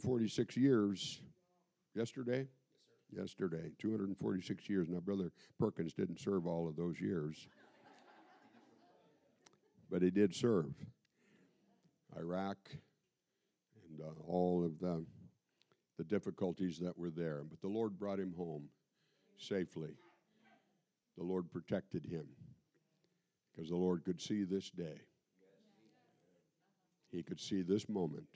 246 years yesterday. Yesterday, 246 years. Now, Brother Perkins didn't serve all of those years, but he did serve Iraq and all of the difficulties that were there. But the Lord brought him home safely. The Lord protected him because the Lord could see this day. He could see this moment.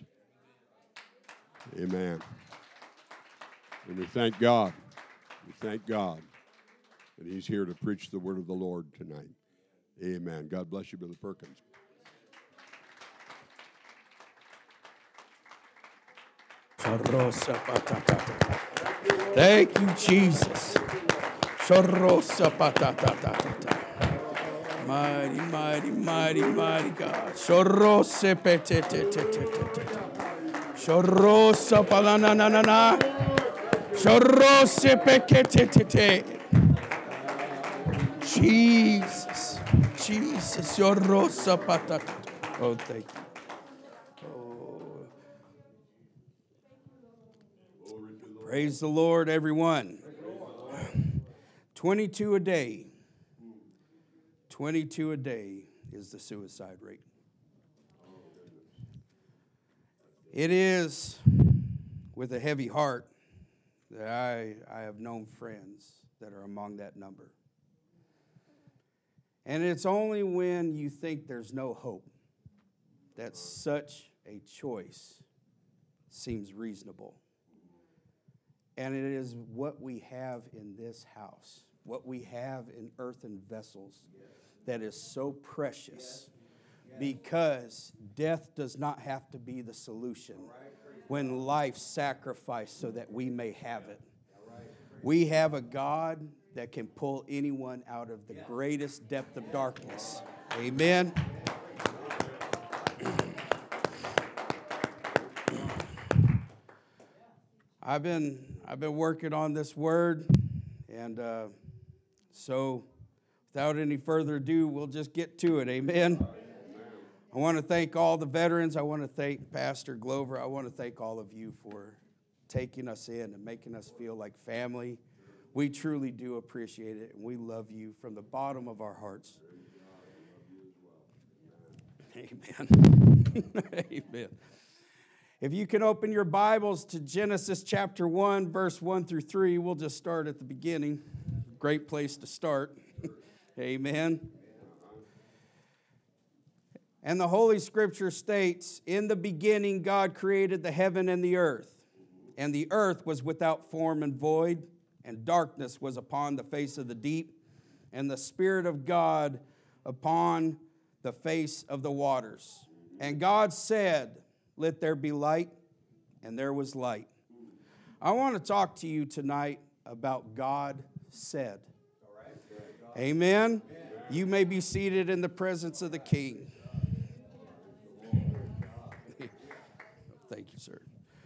Amen. And we thank God. We thank God that he's here to preach the word of the Lord tonight. Amen. God bless you, Brother Perkins. Thank you, Jesus. Mighty, mighty, mighty, mighty God. Shorosa palananana. Shorose pekete. Jesus. Jesus. Shorosa patata. Oh, thank you. Oh. Praise the Lord, everyone. 22 a day. 22 a day is the suicide rate. It is with a heavy heart that I have known friends that are among that number. And it's only when you think there's no hope that such a choice seems reasonable. And it is what we have in this house, what we have in earthen vessels, that is so precious, because death does not have to be the solution when life sacrificed so that we may have it. We have a God that can pull anyone out of the greatest depth of darkness. Amen. I've been working on this word, and so without any further ado, we'll just get to it. Amen. I want to thank all the veterans. I want to thank Pastor Glover. I want to thank all of you for taking us in and making us feel like family. We truly do appreciate it, and we love you from the bottom of our hearts. Amen. Amen. If you can open your Bibles to Genesis chapter 1, verse 1 through 3, we'll just start at the beginning. Great place to start. Amen. And the Holy Scripture states, "In the beginning God created the heaven and the earth was without form and void, and darkness was upon the face of the deep, and the Spirit of God upon the face of the waters. And God said, 'Let there be light,' and there was light." I want to talk to you tonight about God said. Amen. You may be seated in the presence of the King. Thank you, sir.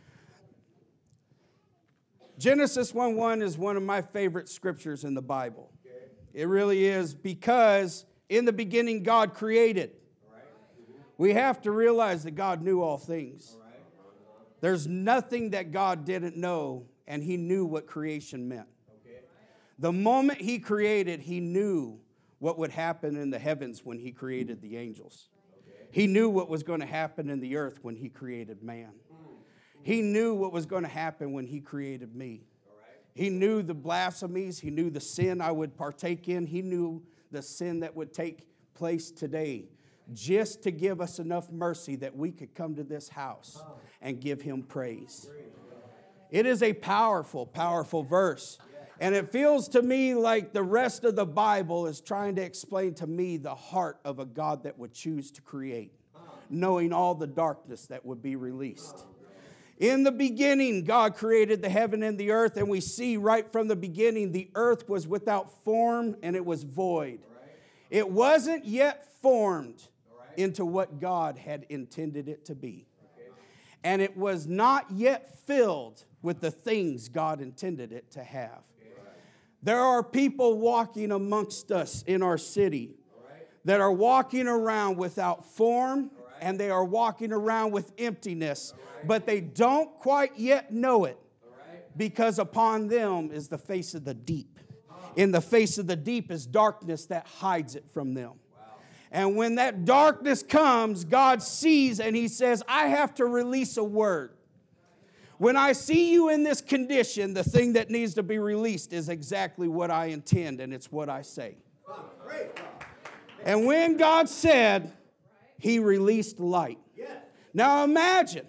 Genesis 1:1 is one of my favorite scriptures in the Bible. It really is, because in the beginning God created. We have to realize that God knew all things. There's nothing that God didn't know, and he knew what creation meant. The moment he created, he knew what would happen in the heavens when he created the angels. He knew what was going to happen in the earth when he created man. He knew what was going to happen when he created me. He knew the blasphemies. He knew the sin I would partake in. He knew the sin that would take place today, just to give us enough mercy that we could come to this house and give him praise. It is a powerful, powerful verse. And it feels to me like the rest of the Bible is trying to explain to me the heart of a God that would choose to create, knowing all the darkness that would be released. In the beginning, God created the heaven and the earth, and we see right from the beginning, the earth was without form and it was void. It wasn't yet formed into what God had intended it to be. And it was not yet filled with the things God intended it to have. There are people walking amongst us in our city that are walking around without form and they are walking around with emptiness, but they don't quite yet know it, because upon them is the face of the deep. In the face of the deep is darkness that hides it from them. And when that darkness comes, God sees and He says, I have to release a word. When I see you in this condition, the thing that needs to be released is exactly what I intend, and it's what I say. And when God said, He released light. Now imagine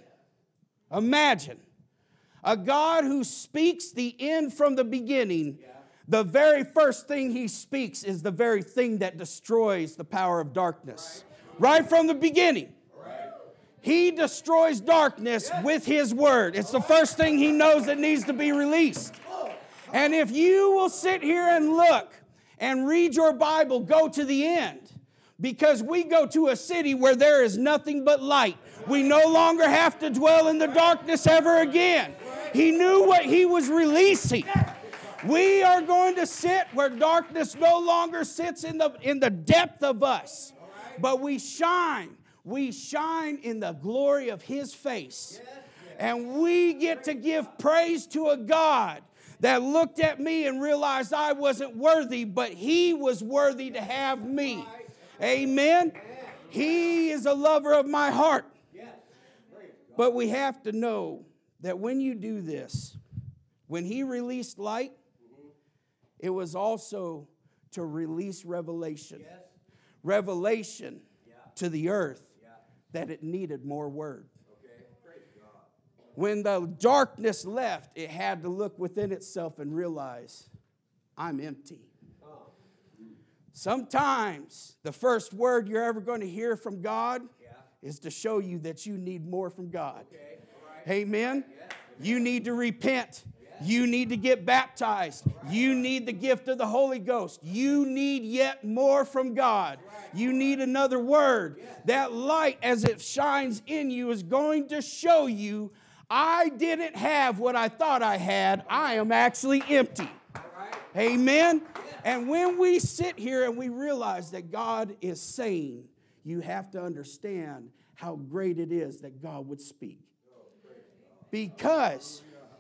a God who speaks the end from the beginning. The very first thing He speaks is the very thing that destroys the power of darkness. Right from the beginning. He destroys darkness with His word. It's the first thing He knows that needs to be released. And if you will sit here and look and read your Bible, go to the end. Because we go to a city where there is nothing but light. We no longer have to dwell in the darkness ever again. He knew what He was releasing. We are going to sit where darkness no longer sits in the depth of us. But we shine. We shine in the glory of His face. And we get to give praise to a God that looked at me and realized I wasn't worthy, but He was worthy to have me. Amen. He is a lover of my heart. But we have to know that when you do this, when He released light, it was also to release revelation. Revelation to the earth that it needed more word. When the darkness left, it had to look within itself and realize, I'm empty. Sometimes the first word you're ever going to hear from God is to show you that you need more from God. Amen? You need to repent. You need to get baptized. You need the gift of the Holy Ghost. You need yet more from God. You need another word. That light, as it shines in you, is going to show you, I didn't have what I thought I had. I am actually empty. Amen? And when we sit here and we realize that God is saying, you have to understand how great it is that God would speak. Because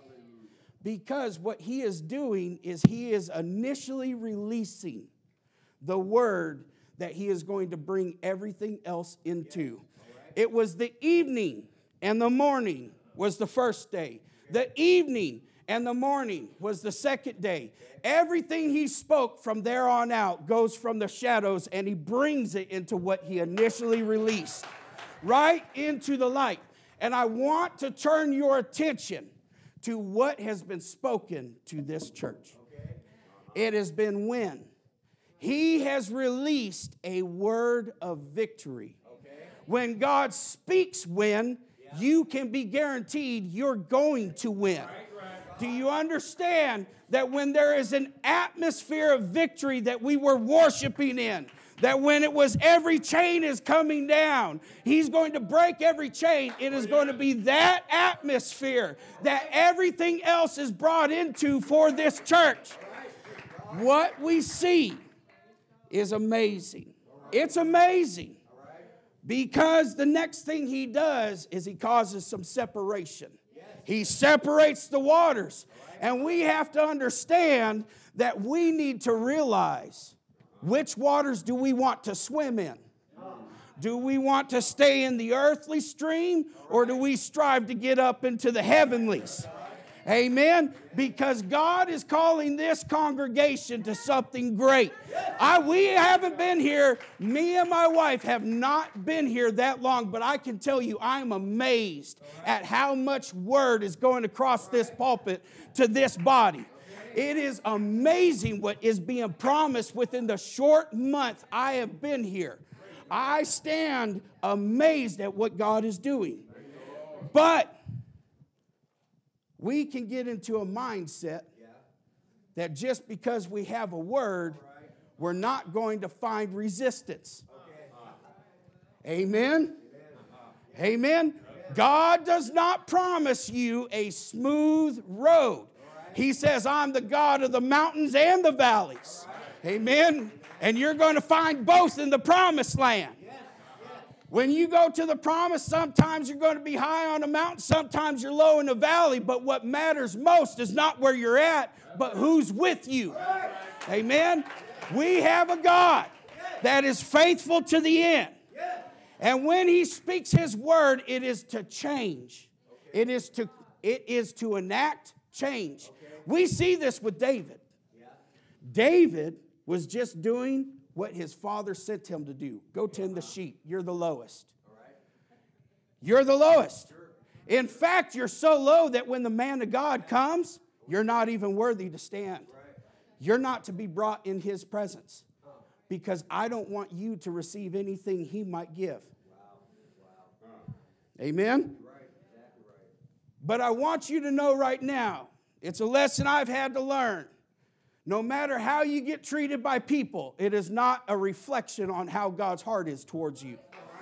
what He is doing is He is initially releasing the word that He is going to bring everything else into. It was the evening and the morning was the first day. The evening and the morning was the second day. Everything He spoke from there on out goes from the shadows and He brings it into what He initially released, right into the light. And I want to turn your attention to what has been spoken to this church. It has been when He has released a word of victory. When God speaks when, you can be guaranteed you're going to win. Do you understand that when there is an atmosphere of victory that we were worshiping in, that when it was every chain is coming down, He's going to break every chain. It is going to be that atmosphere that everything else is brought into for this church. What we see is amazing. It's amazing. Because the next thing He does is He causes some separation. He separates the waters. And we have to understand that we need to realize, which waters do we want to swim in? Do we want to stay in the earthly stream, or do we strive to get up into the heavenlies? Amen? Because God is calling this congregation to something great. We haven't been here, me and my wife have not been here that long, but I can tell you I'm amazed at how much word is going across this pulpit to this body. It is amazing what is being promised within the short month I have been here. I stand amazed at what God is doing. But we can get into a mindset that just because we have a word, we're not going to find resistance. Amen? Amen? God does not promise you a smooth road. He says, I'm the God of the mountains and the valleys. Amen? And you're going to find both in the promised land. When you go to the promise, sometimes you're going to be high on a mountain, sometimes you're low in a valley, but what matters most is not where you're at, but who's with you. Amen? We have a God that is faithful to the end. And when he speaks his word, it is to change. It is to enact change. We see this with David. David was just doing what his father sent him to do. Go tend the sheep. You're the lowest. You're the lowest. In fact, you're so low that when the man of God comes, you're not even worthy to stand. You're not to be brought in his presence because I don't want you to receive anything he might give. Amen? But I want you to know right now, it's a lesson I've had to learn. No matter how you get treated by people, it is not a reflection on how God's heart is towards you.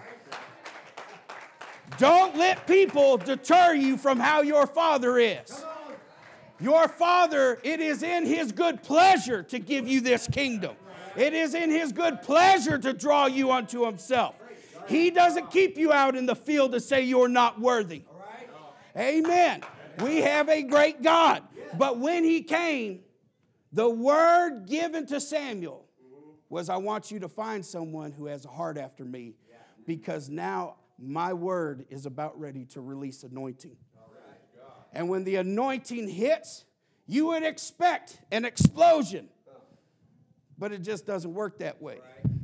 Don't let people deter you from how your Father is. Your Father, it is in his good pleasure to give you this kingdom. It is in his good pleasure to draw you unto himself. He doesn't keep you out in the field to say you're not worthy. Amen. We have a great God. But when he came, the word given to Samuel was, I want you to find someone who has a heart after me, because now my word is about ready to release anointing. And when the anointing hits, you would expect an explosion. But it just doesn't work that way.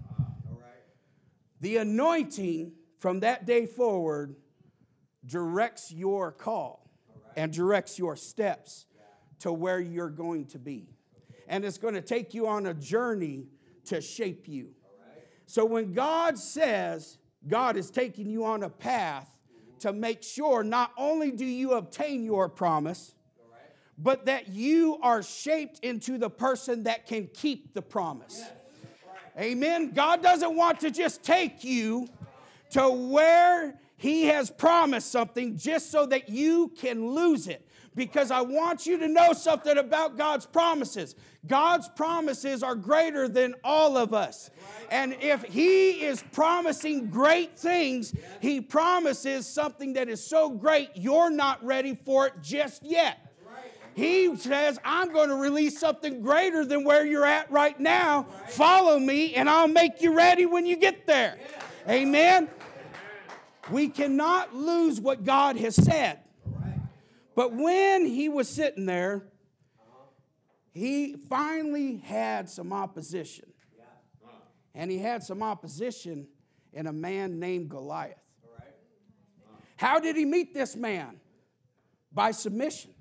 The anointing from that day forward directs your call and directs your steps to where you're going to be. And it's going to take you on a journey to shape you. So when God says God is taking you on a path to make sure not only do you obtain your promise, but that you are shaped into the person that can keep the promise. Amen. God doesn't want to just take you to where he has promised something just so that you can lose it. Because I want you to know something about God's promises. God's promises are greater than all of us. And if he is promising great things, he promises something that is so great you're not ready for it just yet. He says, I'm going to release something greater than where you're at right now. Follow me and I'll make you ready when you get there. Amen. We cannot lose what God has said. But when he was sitting there, he finally had some opposition. And he had some opposition in a man named Goliath. How did he meet this man? By submission.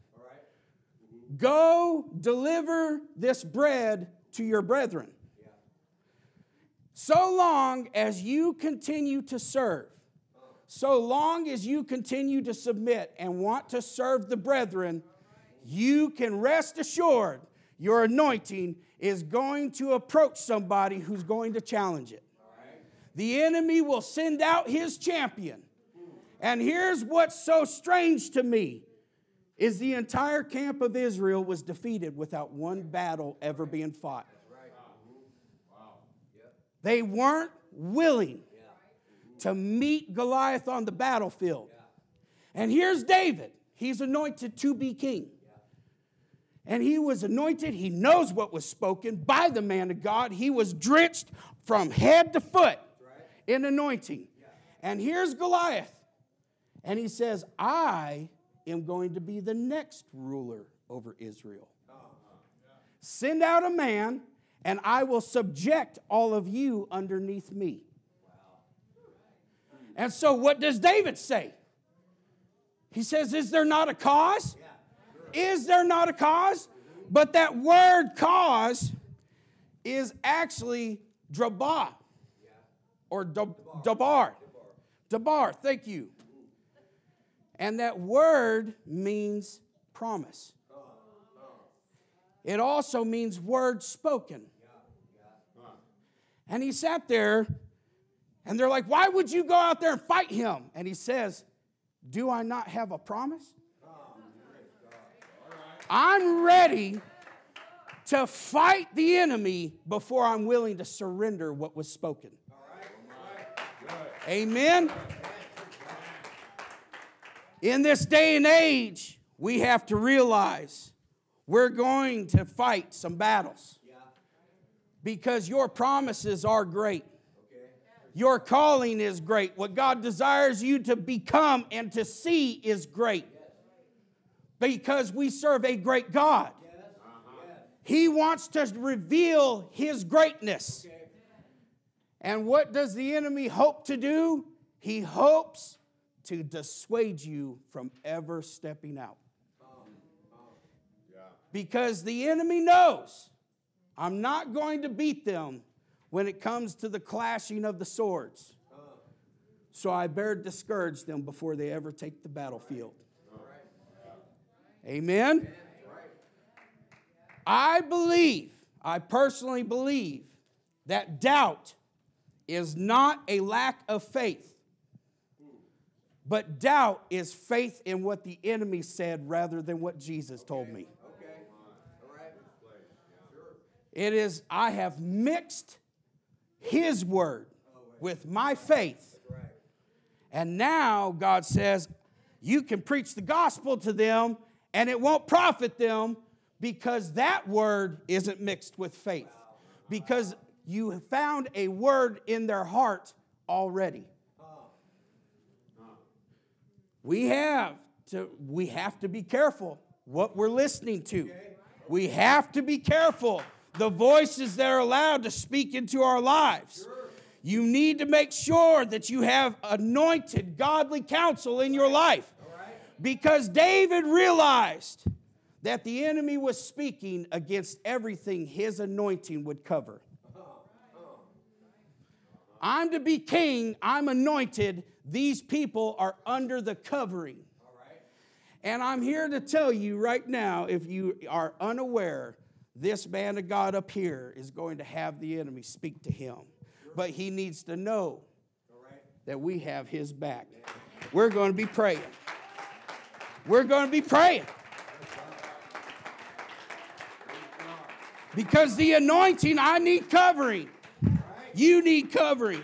Go deliver this bread to your brethren. So long as you continue to serve, so long as you continue to submit and want to serve the brethren, you can rest assured your anointing is going to approach somebody who's going to challenge it. The enemy will send out his champion. And here's what's so strange to me, is the entire camp of Israel was defeated without one battle ever being fought. They weren't willing to meet Goliath on the battlefield. And here's David. He's anointed to be king. And he was anointed. He knows what was spoken by the man of God. He was drenched from head to foot in anointing. And here's Goliath. And he says, I am going to be the next ruler over Israel. Send out a man, and I will subject all of you underneath me. And so what does David say? He says, is there not a cause? Is there not a cause? But that word cause is actually drabah or dabar. Dabar, thank you. And that word means promise. It also means word spoken. And he sat there, and they're like, why would you go out there and fight him? And he says, do I not have a promise? I'm ready to fight the enemy before I'm willing to surrender what was spoken. Amen? In this day and age, we have to realize we're going to fight some battles because your promises are great. Your calling is great. What God desires you to become and to see is great because we serve a great God. He wants to reveal His greatness. And what does the enemy hope to do? He hopes to dissuade you from ever stepping out. Because the enemy knows I'm not going to beat them when it comes to the clashing of the swords. So I better discourage them before they ever take the battlefield. Amen? I personally believe that doubt is not a lack of faith, but doubt is faith in what the enemy said rather than what Jesus told me. It is, I have mixed His word with my faith. And now God says, you can preach the gospel to them and it won't profit them because that word isn't mixed with faith. Because you have found a word in their heart already. We have to be careful what we're listening to. We have to be careful the voices that are allowed to speak into our lives. You need to make sure that you have anointed godly counsel in your life. Because David realized that the enemy was speaking against everything his anointing would cover. I'm to be king, I'm anointed, these people are under the covering. And I'm here to tell you right now, if you are unaware, this man of God up here is going to have the enemy speak to him. But he needs to know that we have his back. We're going to be praying. We're going to be praying. Because the anointing, I need covering. You need covering.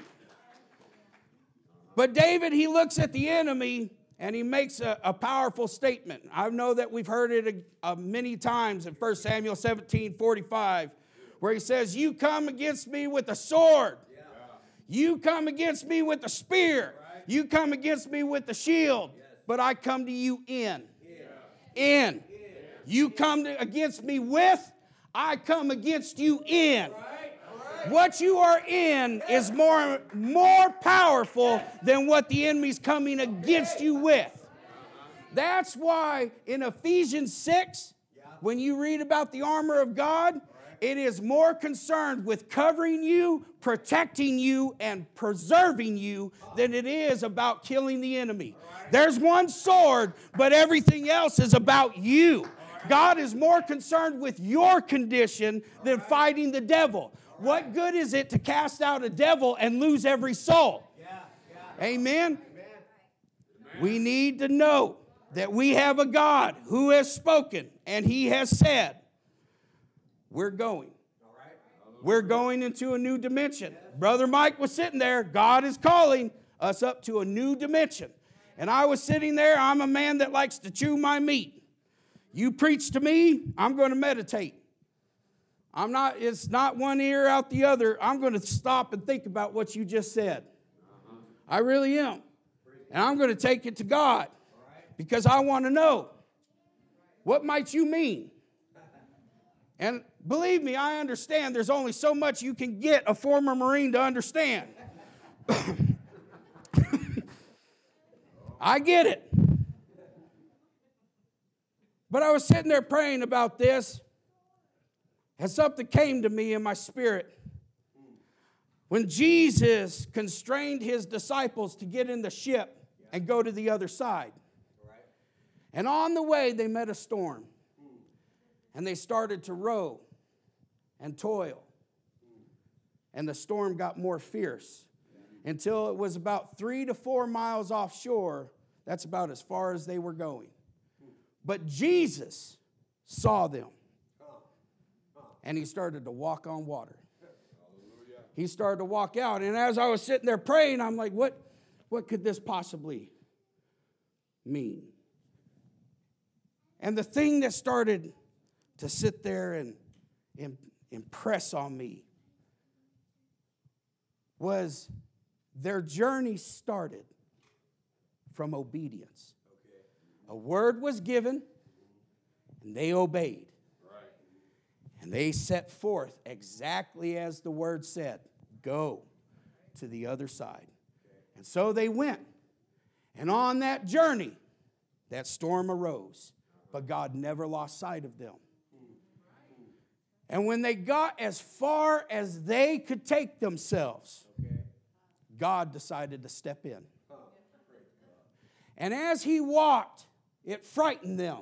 But David, he looks at the enemy and he makes a powerful statement. I know that we've heard it many times in 1 Samuel 17:45, where he says, you come against me with a sword. You come against me with a spear. You come against me with a shield. But I come to you in. You come against me with, I come against you in. What you are in is more powerful than what the enemy's coming against you with. That's why in Ephesians 6, when you read about the armor of God, it is more concerned with covering you, protecting you, and preserving you than it is about killing the enemy. There's one sword, but everything else is about you. God is more concerned with your condition than fighting the devil. What good is it to cast out a devil and lose every soul? Amen? We need to know that we have a God who has spoken and He has said, we're going. We're going into a new dimension. Brother Mike was sitting there. God is calling us up to a new dimension. And I was sitting there. I'm a man that likes to chew my meat. You preach to me, I'm going to meditate. It's not one ear out the other. I'm going to stop and think about what you just said. I really am. And I'm going to take it to God because I want to know, what might you mean? And believe me, I understand there's only so much you can get a former Marine to understand. I get it. But I was sitting there praying about this, and something came to me in my spirit. When Jesus constrained His disciples to get in the ship and go to the other side. And on the way, they met a storm. And they started to row and toil. And the storm got more fierce until it was about 3 to 4 miles offshore. That's about as far as they were going. But Jesus saw them. And He started to walk on water. He started to walk out. And as I was sitting there praying, I'm like, what what could this possibly mean? And the thing that started to sit there and impress on me was their journey started from obedience. A word was given, and they obeyed. And they set forth exactly as the word said, go to the other side. And so they went. And on that journey, that storm arose. But God never lost sight of them. And when they got as far as they could take themselves, God decided to step in. And as he walked, it frightened them.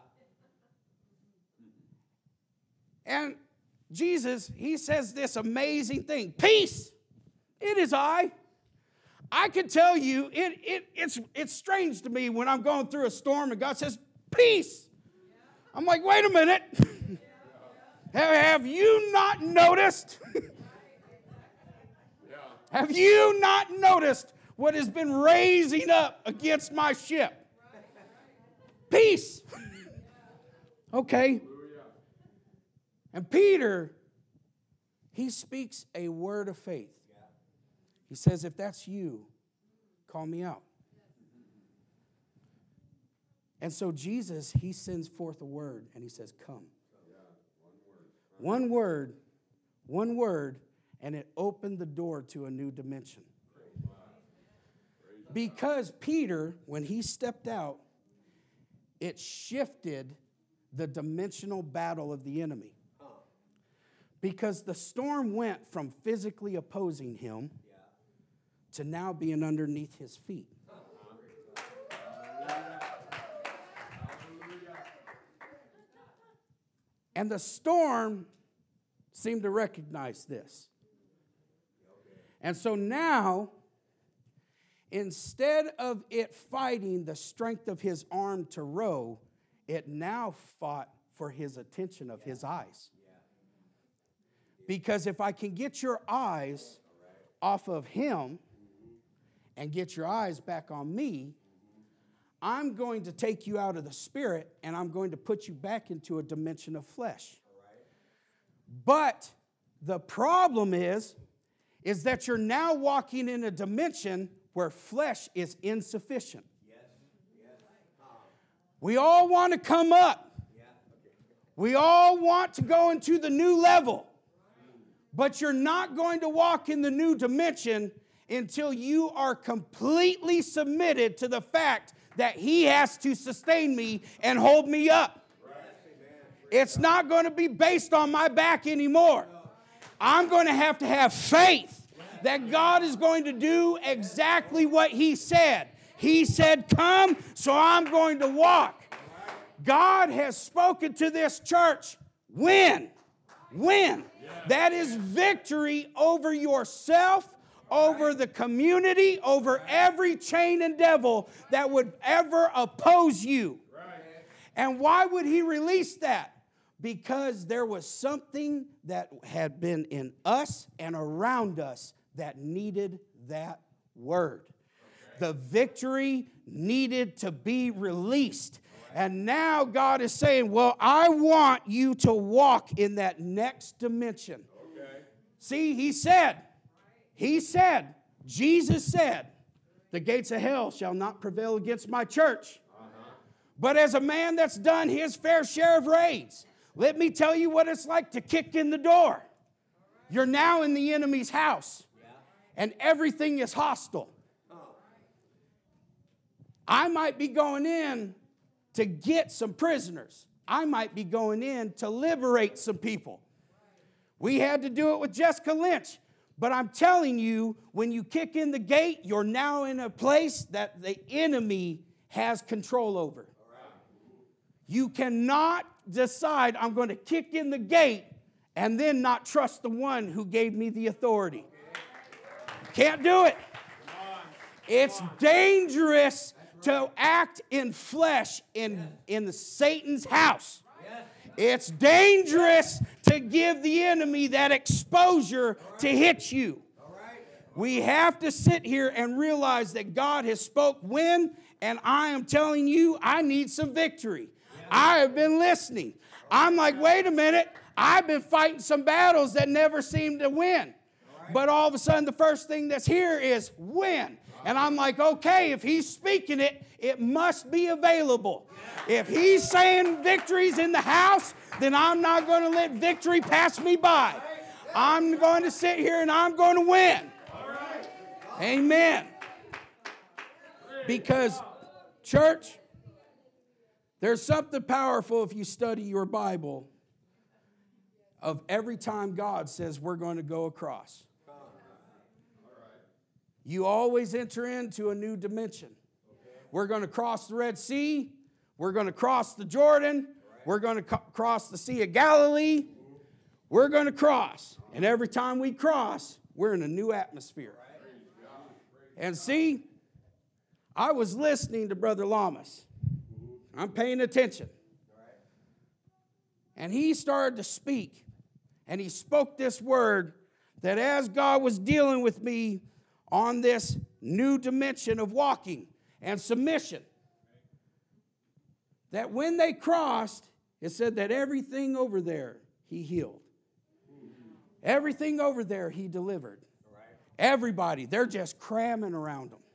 And Jesus, he says this amazing thing. Peace, it is I. I can tell you, it's strange to me when I'm going through a storm and God says, peace. I'm like, wait a minute. Have you not noticed? Have you not noticed what has been raising up against my ship? Peace. Okay. And Peter, he speaks a word of faith. He says, if that's you, call me out. And so Jesus, he sends forth a word, and he says, come. One word, and it opened the door to a new dimension. Because Peter, when he stepped out, it shifted the dimensional battle of the enemy. Because the storm went from physically opposing him to now being underneath his feet. And the storm seemed to recognize this. And so now, instead of it fighting the strength of his arm to row, it now fought for his attention of his eyes. Because if I can get your eyes off of him and get your eyes back on me, I'm going to take you out of the spirit and I'm going to put you back into a dimension of flesh. But the problem is that you're now walking in a dimension where flesh is insufficient. We all want to come up. We all want to go into the new level. But you're not going to walk in the new dimension until you are completely submitted to the fact that he has to sustain me and hold me up. It's not going to be based on my back anymore. I'm going to have faith that God is going to do exactly what he said. He said, come, so I'm going to walk. God has spoken to this church. Win. That is victory over yourself, over the community, over every chain and devil that would ever oppose you. And why would he release that? Because there was something that had been in us and around us that needed that word. The victory needed to be released. And now God is saying, well, I want you to walk in that next dimension. See, Jesus said, the gates of hell shall not prevail against my church. But as a man that's done his fair share of raids, let me tell you what it's like to kick in the door. You're now in the enemy's house, and everything is hostile. I might be going in to get some prisoners. I might be going in to liberate some people. We had to do it with Jessica Lynch. But I'm telling you, when you kick in the gate, you're now in a place that the enemy has control over. You cannot decide, I'm going to kick in the gate and then not trust the one who gave me the authority. Can't do it. It's dangerous to act in flesh in Satan's house. It's dangerous to give the enemy that exposure to hit you. We have to sit here and realize that God has spoke when, and I am telling you, I need some victory. I have been listening. I'm like, wait a minute. I've been fighting some battles that never seem to win. But all of a sudden, the first thing that's here is win. And I'm like, okay, if he's speaking it, it must be available. If he's saying victory's in the house, then I'm not going to let victory pass me by. I'm going to sit here and I'm going to win. Amen. Because, church, there's something powerful if you study your Bible of every time God says we're going to go across. You always enter into a new dimension. We're going to cross the Red Sea. We're going to cross the Jordan. We're going to cross the Sea of Galilee. We're going to cross. And every time we cross, we're in a new atmosphere. And see, I was listening to Brother Lamas. I'm paying attention. And he started to speak. And he spoke this word that as God was dealing with me on this new dimension of walking and submission, that when they crossed, it said that everything over there he healed. Everything over there he delivered. Everybody, they're just cramming around them.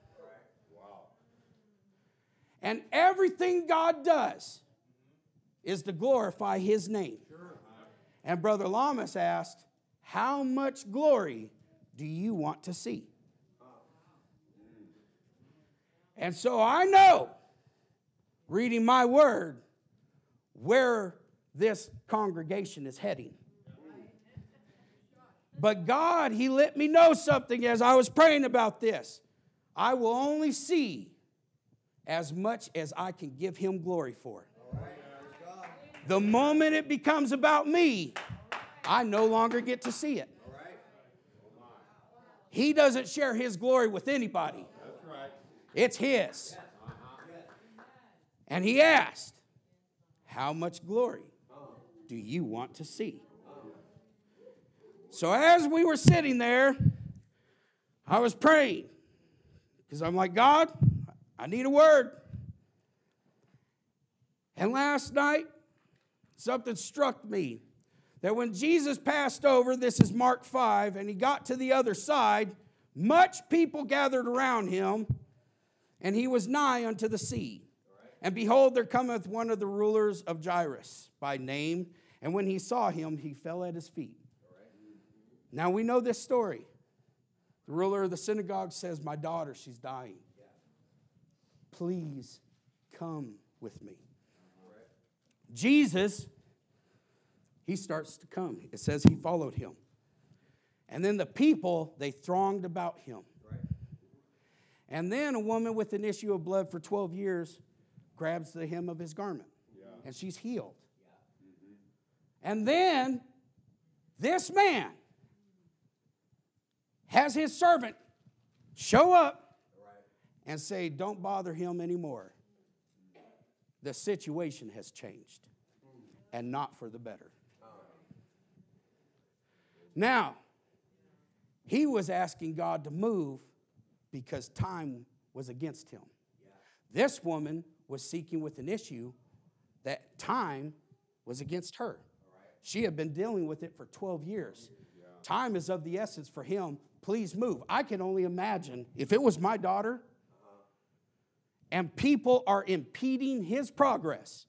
And everything God does is to glorify his name. And Brother Lamas asked, how much glory do you want to see? And so I know, reading my word, where this congregation is heading. But God, he let me know something as I was praying about this. I will only see as much as I can give him glory for. The moment it becomes about me, I no longer get to see it. He doesn't share his glory with anybody. It's his. And he asked, how much glory do you want to see? So as we were sitting there, I was praying. Because I'm like, God, I need a word. And last night, something struck me. That when Jesus passed over, this is Mark 5, and he got to the other side, much people gathered around him, and he was nigh unto the sea. And behold, there cometh one of the rulers of Jairus by name, and when he saw him, he fell at his feet. Now we know this story. The ruler of the synagogue says, my daughter, she's dying. Please come with me. Jesus, he starts to come. It says he followed him. And then the people, they thronged about him. And then a woman with an issue of blood for 12 years grabs the hem of his garment. And she's healed. And then this man has his servant show up and say, don't bother him anymore. The situation has changed, and not for the better. Now, he was asking God to move because time was against him. This woman was seeking with an issue that time was against her. She had been dealing with it for 12 years. Time is of the essence for him. Please move. I can only imagine if it was my daughter and people are impeding his progress.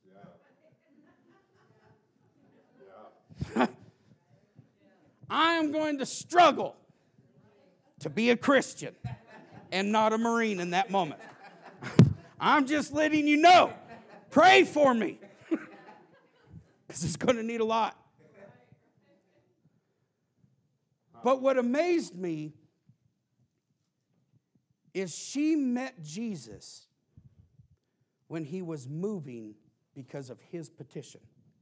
I am going to struggle to be a Christian and not a Marine in that moment. I'm just letting you know. Pray for me. Because it's going to need a lot. But what amazed me is she met Jesus when he was moving because of his petition.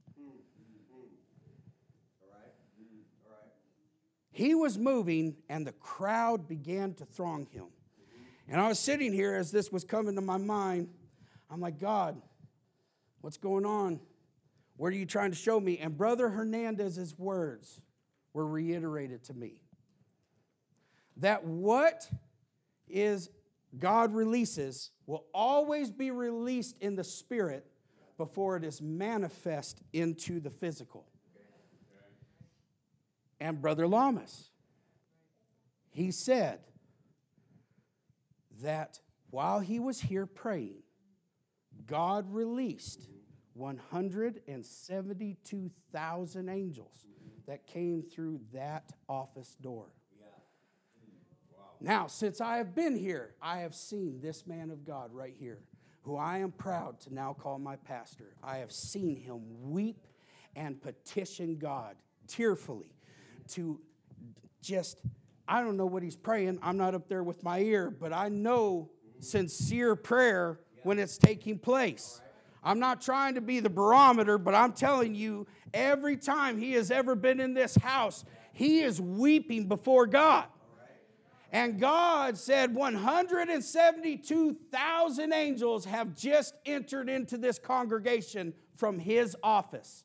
He was moving, and the crowd began to throng him. And I was sitting here as this was coming to my mind. I'm like, God, what's going on? What are you trying to show me? And Brother Hernandez's words were reiterated to me. that what is God releases will always be released in the spirit before it is manifest into the physical. And Brother Lamas, he said that while he was here praying, God released 172,000 angels that came through that office door. Now, since I have been here, I have seen this man of God right here, who I am proud to now call my pastor. I have seen him weep and petition God tearfully to just, I don't know what he's praying. I'm not up there with my ear, but I know sincere prayer when it's taking place. I'm not trying to be the barometer, but I'm telling you, every time he has ever been in this house, he is weeping before God. And God said 172,000 angels have just entered into this congregation from his office.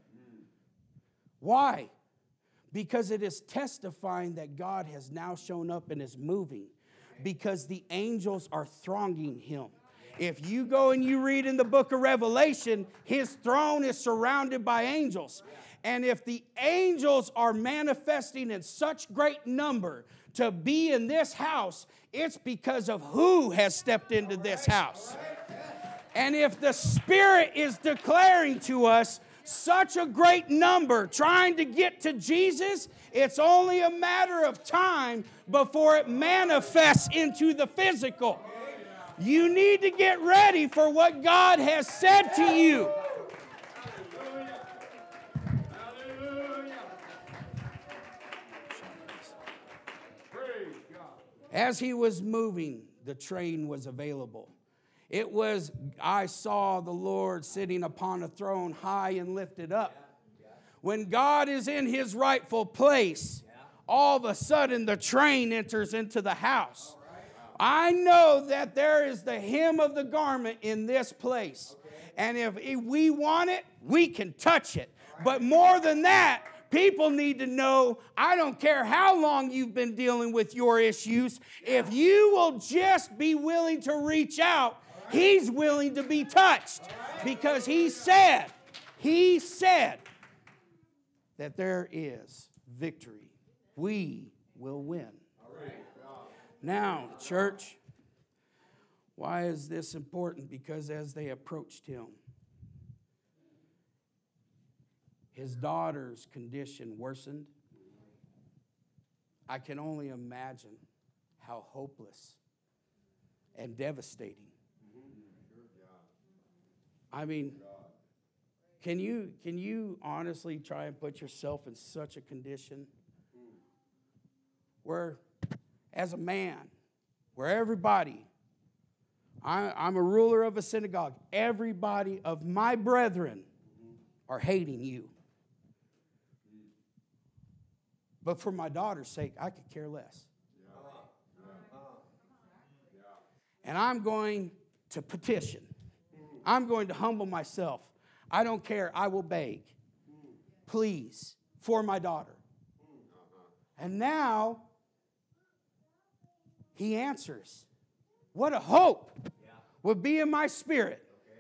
Why? Because it is testifying that God has now shown up and is moving. Because the angels are thronging him. If you go and you read in the book of Revelation, his throne is surrounded by angels. And if the angels are manifesting in such great number to be in this house, it's because of who has stepped into this house. And if the Spirit is declaring to us such a great number trying to get to Jesus, it's only a matter of time before it manifests into the physical. You need to get ready for what God has said to you. As he was moving, the train was available. I saw the Lord sitting upon a throne high and lifted up. When God is in his rightful place, all of a sudden the train enters into the house. I know that there is the hem of the garment in this place. And if we want it, we can touch it. But more than that, people need to know, I don't care how long you've been dealing with your issues, if you will just be willing to reach out, he's willing to be touched. Because he said that there is victory. We will win. Now, church, why is this important? Because as they approached him, his daughter's condition worsened. I can only imagine how hopeless and devastating. I mean, can you honestly try and put yourself in such a condition where, as a man, where everybody, I'm a ruler of a synagogue, everybody of my brethren are hating you. But for my daughter's sake, I could care less. And I'm going to petition. I'm going to humble myself. I don't care. I will beg. Please, for my daughter. And now, he answers. What a hope would be in my spirit.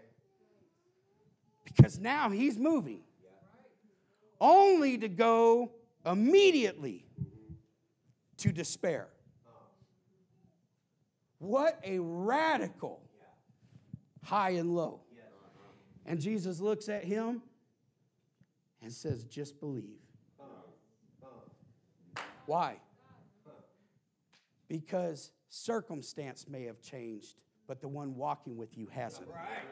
Because now he's moving. Only to go immediately to despair. What a radical high and low. And Jesus looks at him and says, just believe. Why? Because circumstance may have changed, but the one walking with you hasn't.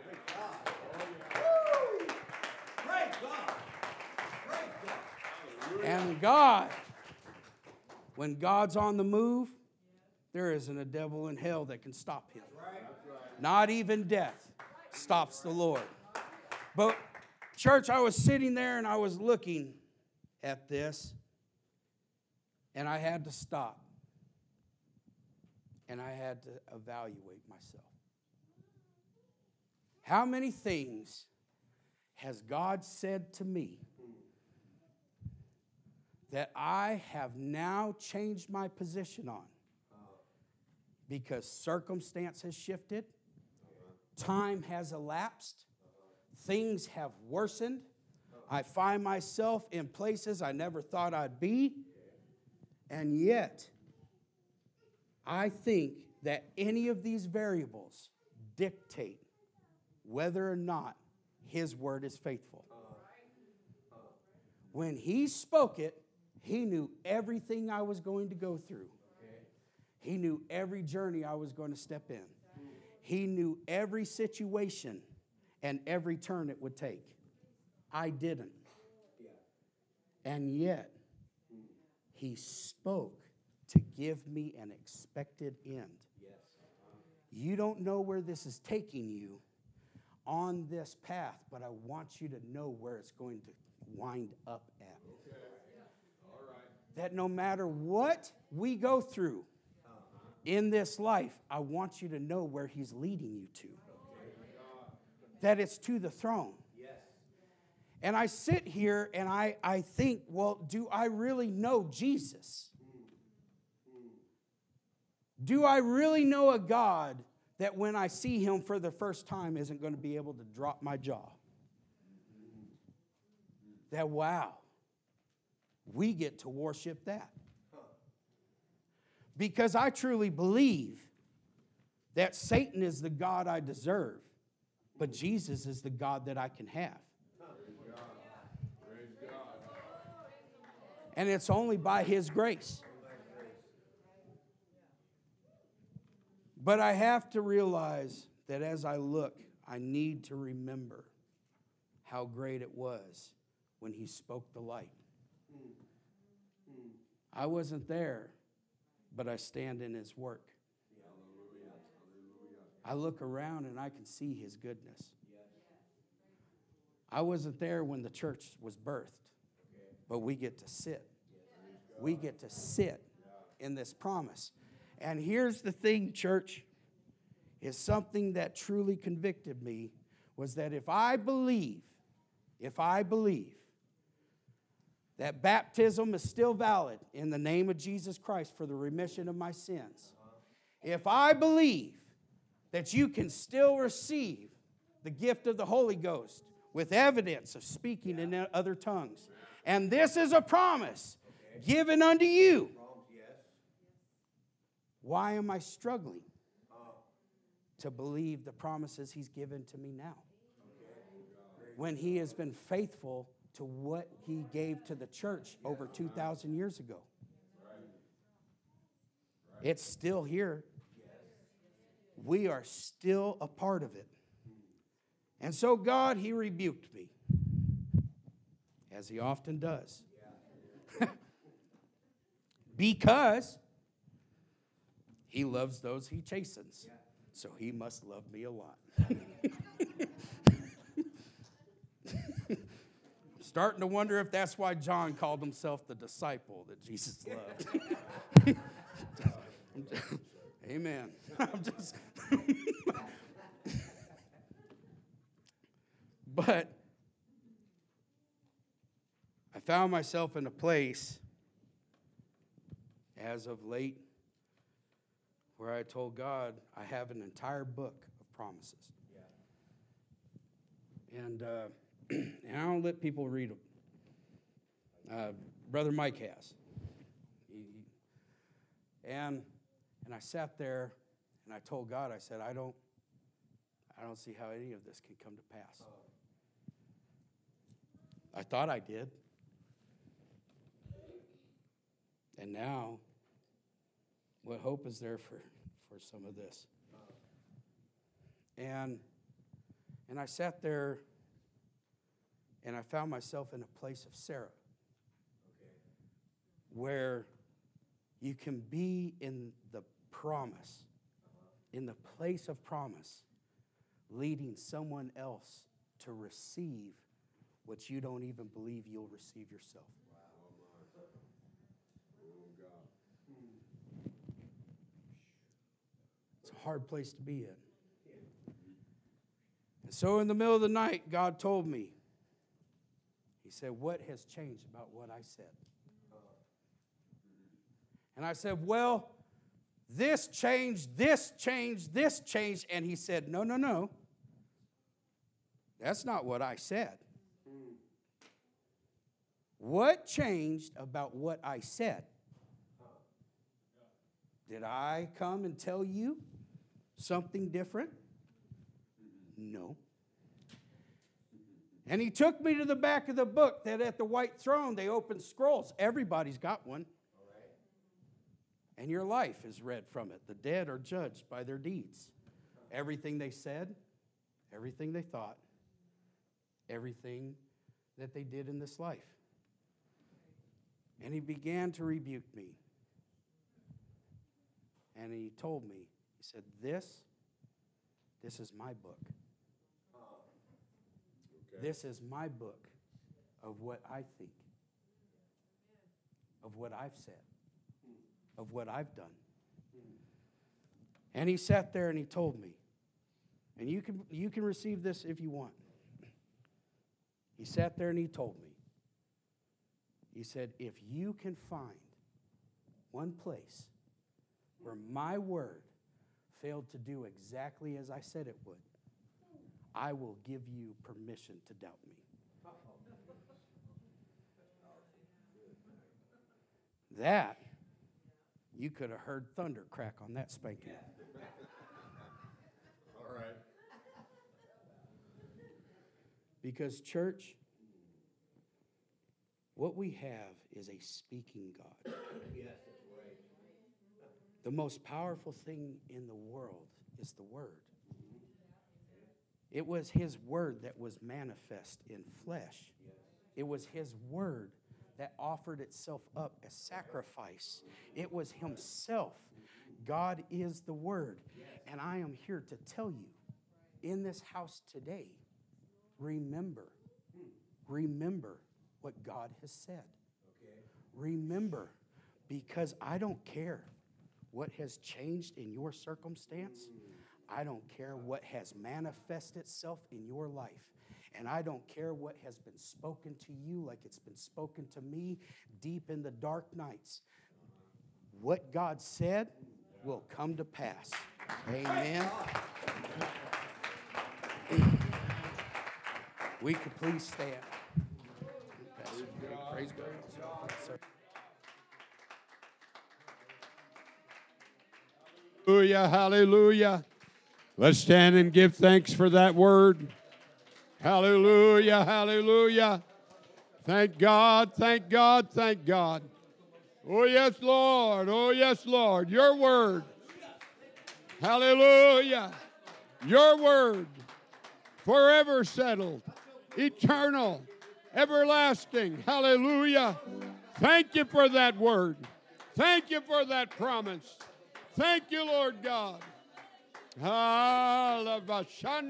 And God, when God's on the move, there isn't a devil in hell that can stop him. Not even death stops the Lord. But, church, I was sitting there and I was looking at this, and I had to stop. And I had to evaluate myself. How many things has God said to me that I have now changed my position on because circumstance has shifted, time has elapsed, things have worsened. I find myself in places I never thought I'd be, and yet I think that any of these variables dictate whether or not His word is faithful. When He spoke it, He knew everything I was going to go through. He knew every journey I was going to step in. He knew every situation and every turn it would take. I didn't. And yet, He spoke to give me an expected end. You don't know where this is taking you on this path, but I want you to know where it's going to wind up at. That no matter what we go through in this life, I want you to know where He's leading you to. That it's to the throne. And I sit here and I think, well, do I really know Jesus? Do I really know a God that when I see Him for the first time isn't going to be able to drop my jaw? That, wow, we get to worship that. Because I truly believe that Satan is the God I deserve, but Jesus is the God that I can have. And it's only by His grace. But I have to realize that as I look, I need to remember how great it was when He spoke the light. I wasn't there, but I stand in His work. I look around and I can see His goodness. I wasn't there when the church was birthed, but we get to sit. We get to sit in this promise. And here's the thing, church, is something that truly convicted me, was that if I believe that baptism is still valid in the name of Jesus Christ for the remission of my sins, if I believe that you can still receive the gift of the Holy Ghost with evidence of speaking in other tongues, and this is a promise given unto you, why am I struggling to believe the promises He's given to me now? When He has been faithful to what He gave to the church over 2,000 years ago. It's still here. We are still a part of it. And so God, He rebuked me, as He often does. Because He loves those He chastens. So He must love me a lot. I'm starting to wonder if that's why John called himself the disciple that Jesus loved. Amen. But I found myself in a place as of late where I told God I have an entire book of promises. And I don't let people read them. Brother Mike has. And I sat there and I told God, I said, I don't see how any of this can come to pass. I thought I did. And now, what hope is there for some of this? And I sat there and I found myself in a place of Sarah, where you can be in the promise, in the place of promise, leading someone else to receive what you don't even believe you'll receive yourself. It's a hard place to be in. And so in the middle of the night, God told me, He said, what has changed about what I said? And I said, well, this changed, this changed, this changed. And he said, no, no, no. That's not what I said. What changed about what I said? Did I come and tell you something different? No. And he took me to the back of the book that at the white throne they opened scrolls. Everybody's got one. And your life is read from it. The dead are judged by their deeds. Everything they said, everything they thought, everything that they did in this life. And he began to rebuke me. And he told me, he said, this is my book. Okay. This is my book of what I think, of what I've said, of what I've done. And he sat there and he told me, and you can receive this if you want. He sat there and he told me, he said, if you can find one place where my word failed to do exactly as I said it would, I will give you permission to doubt me. That, you could have heard thunder crack on that spanking. All right. Because, church, what we have is a speaking God. Yes, that's right. The most powerful thing in the world is the Word. It was His Word that was manifest in flesh. It was His Word that offered itself up as sacrifice. It was Himself. God is the Word. And I am here to tell you, in this house today, remember what God has said. Remember, because I don't care what has changed in your circumstance. I don't care what has manifested itself in your life. And I don't care what has been spoken to you like it's been spoken to me deep in the dark nights. What God said will come to pass. Amen. We could please stand. Praise God. Hallelujah, hallelujah. Let's stand and give thanks for that word. Hallelujah, hallelujah. Thank God, thank God, thank God. Oh, yes, Lord. Oh, yes, Lord. Your word. Hallelujah. Your word. Forever settled. Eternal. Everlasting. Hallelujah. Thank you for that word. Thank you for that promise. Thank you, Lord God. Hallelujah,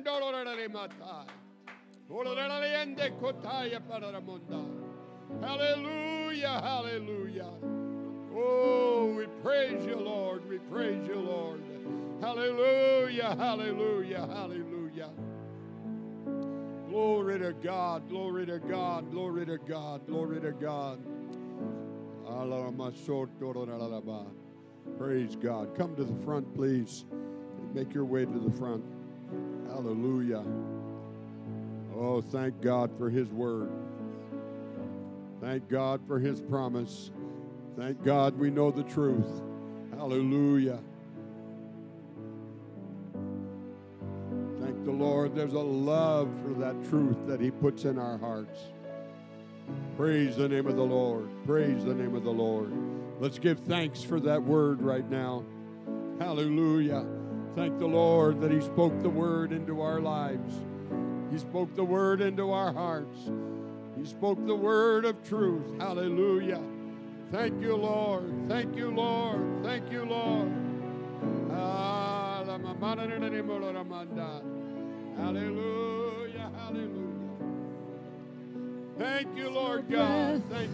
hallelujah. Oh, we praise you, Lord. We praise you, Lord. Hallelujah, hallelujah, hallelujah. Glory to God, glory to God, glory to God, glory to God. Praise God. Come to the front, please. Make your way to the front. Hallelujah. Oh, thank God for His word. Thank God for His promise. Thank God we know the truth. Hallelujah. Thank the Lord. There's a love for that truth that He puts in our hearts. Praise the name of the Lord. Praise the name of the Lord. Let's give thanks for that word right now. Hallelujah. Thank the Lord that He spoke the word into our lives. He spoke the word into our hearts. He spoke the word of truth. Hallelujah. Thank you, Lord. Thank you, Lord. Thank you, Lord. Hallelujah. Hallelujah. Thank you, Lord God. Thank